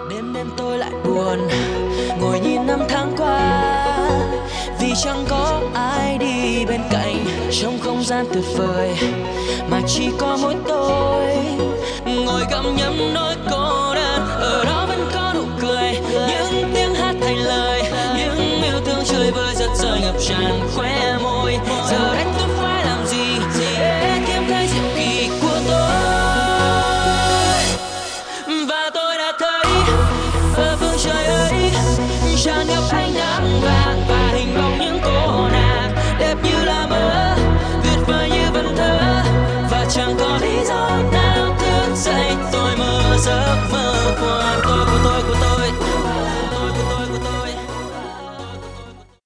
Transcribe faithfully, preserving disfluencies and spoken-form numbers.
đêm đêm tôi lại buồn ngồi nhìn năm tháng qua, vì chẳng có ai đi bên cạnh trong không gian tuyệt vời mà chỉ có mỗi tôi ngồi gặm nhấm